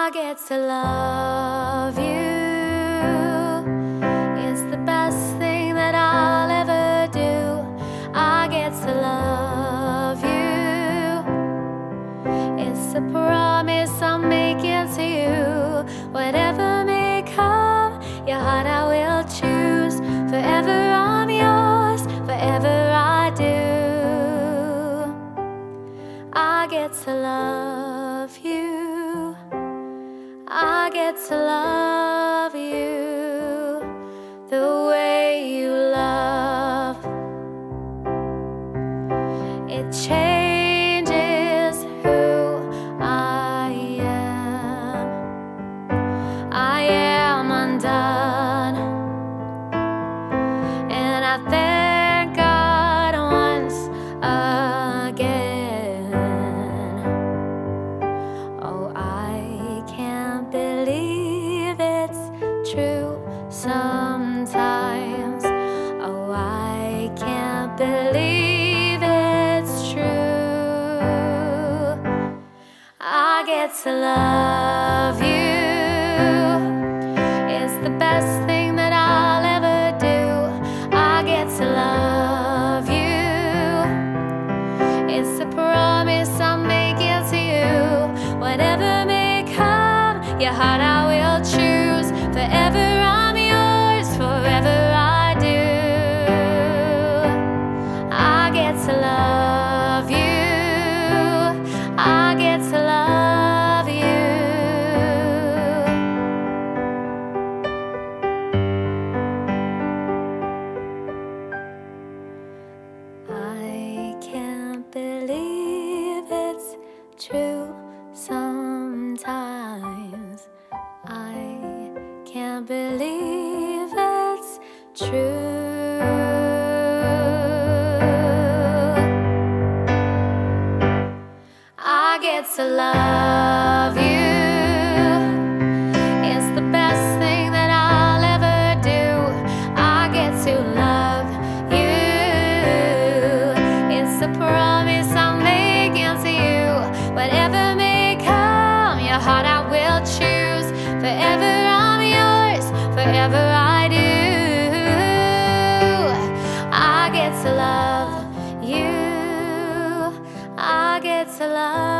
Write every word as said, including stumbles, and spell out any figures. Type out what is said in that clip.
I get to love you. It's the best thing that I'll ever do. I get to love you. It's a promise I'm making to you. Whatever may come, your heart I will choose. Forever I'm yours, forever I do. I get to love you. I get to love you the way you love. It changes who I am. I am undone, and I thank God once again. Oh, I can't believe it's true sometimes. Oh, I can't believe it's true. I get to love you. It's the best thing that I'll ever do. I get to love you. It's a promise I'm making to you. Whatever may come, your heart I will choose. Forever I'm yours, forever I do. I get to love you. I get to love you. I can't believe it's true sometimes. I can't believe it's true. I get to love you. It's the best thing that I'll ever do. I get to love you. It's a promise I'm making to you. Whatever may come, your heart I will choose. Forever I'm yours, forever I do. I get to love you. I get to love